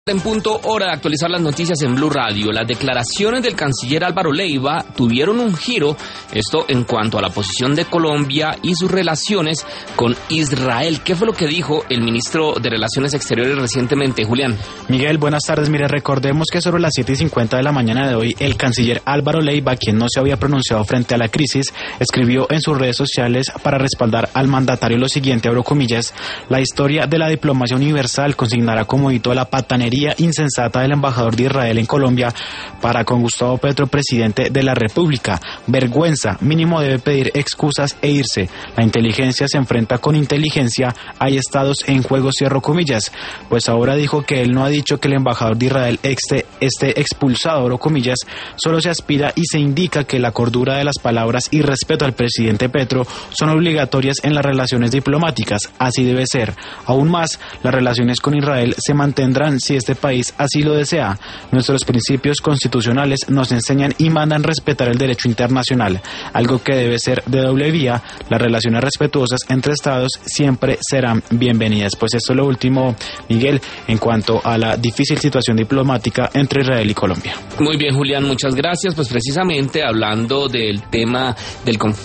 En punto, hora de actualizar las noticias en Blue Radio. Las declaraciones del canciller Álvaro Leiva tuvieron un giro, esto en cuanto a la posición de Colombia y sus relaciones con Israel. ¿Qué fue lo que dijo el ministro de Relaciones Exteriores recientemente, Julián? Miguel, buenas tardes. Mire, recordemos que sobre las 7:50 de la mañana de hoy, el canciller Álvaro Leiva, quien no se había pronunciado frente a la crisis, escribió en sus redes sociales para respaldar al mandatario lo siguiente, abro comillas: la historia de la diplomacia universal consignará como hito la patanería insensata del embajador de Israel en Colombia para con Gustavo Petro, presidente de la República. Vergüenza, mínimo debe pedir excusas e irse. La inteligencia se enfrenta con inteligencia, hay estados en juego, cierro comillas. Pues ahora dijo que él no ha dicho que el embajador de Israel esté expulsado, abro comillas, solo se aspira y se indica que la cordura de las palabras y respeto al presidente Petro son obligatorias en las relaciones diplomáticas, así debe ser. Aún más, las relaciones con Israel se mantendrán si este país así lo desea. Nuestros principios constitucionales nos enseñan y mandan respetar el derecho internacional, algo que debe ser de doble vía. Las relaciones respetuosas entre estados siempre serán bienvenidas. Pues esto es lo último, Miguel, en cuanto a la difícil situación diplomática entre Israel y Colombia. Muy bien, Julián, muchas gracias. Pues precisamente hablando del tema del conflicto